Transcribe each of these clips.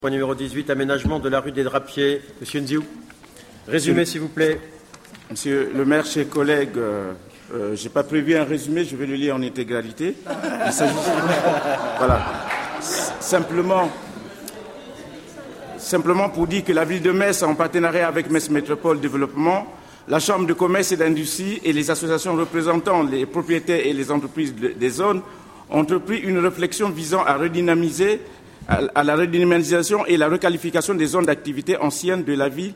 Point numéro 18, aménagement de la rue des Drapiers. Monsieur Nziou, résumé s'il vous plaît. Monsieur le maire, chers collègues, je n'ai pas prévu un résumé, je vais le lire en intégralité. Il s'agit voilà. Simplement pour dire que la ville de Metz, en partenariat avec Metz Métropole Développement, la Chambre de commerce et d'industrie et les associations représentant les propriétaires et les entreprises des zones ont entrepris une réflexion visant à redynamiser à la redynamisation et la requalification des zones d'activité anciennes de la ville.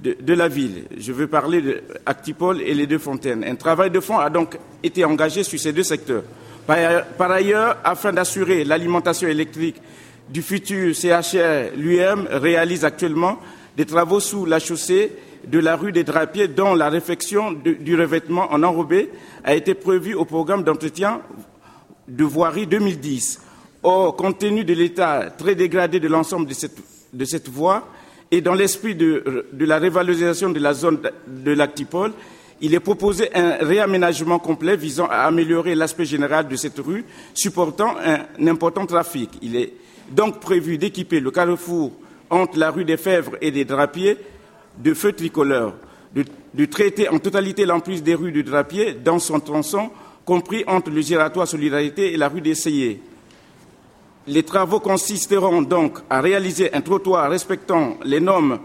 Je veux parler de Actipol et les Deux Fontaines. Un travail de fond a donc été engagé sur ces deux secteurs. Par ailleurs, afin d'assurer l'alimentation électrique du futur CHR, l'UM réalise actuellement des travaux sous la chaussée de la rue des Drapiers, dont la réfection du revêtement en enrobé a été prévue au programme d'entretien de voirie 2010. Or, compte tenu de l'état très dégradé de l'ensemble de cette voie et dans l'esprit de la révalorisation de la zone de l'Actipol, il est proposé un réaménagement complet visant à améliorer l'aspect général de cette rue, supportant un important trafic. Il est donc prévu d'équiper le carrefour entre la rue des Fèvres et des Drapiers de feux tricolores, de traiter en totalité l'emprise des rues du Drapier dans son tronçon, compris entre le giratoire Solidarité et la rue des Seyers. Les travaux consisteront donc à réaliser un trottoir respectant les normes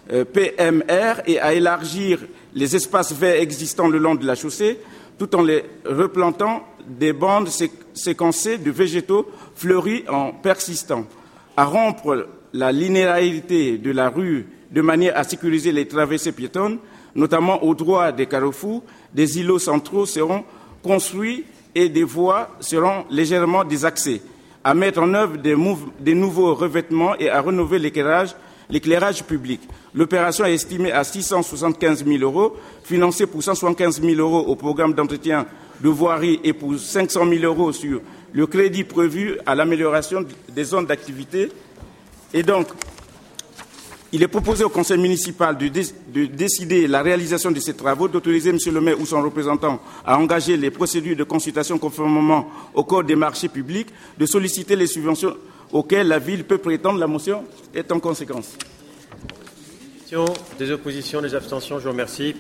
PMR et à élargir les espaces verts existants le long de la chaussée, tout en les replantant des bandes séquencées de végétaux fleuris en persistant, à rompre la linéarité de la rue de manière à sécuriser les traversées piétonnes, notamment au droit des carrefours. Des îlots centraux seront construits et des voies seront légèrement désaxées, à mettre en œuvre des nouveaux revêtements et à rénover l'éclairage public. L'opération est estimée à 675 000 €, financée pour 175 000 € au programme d'entretien de voirie et pour 500 000 € sur le crédit prévu à l'amélioration des zones d'activité. Et donc, il est proposé au conseil municipal de décider la réalisation de ces travaux, d'autoriser M. le maire ou son représentant à engager les procédures de consultation conformément au Code des marchés publics, de solliciter les subventions auxquelles la ville peut prétendre. La motion est en conséquence. Des oppositions, des abstentions, je vous remercie.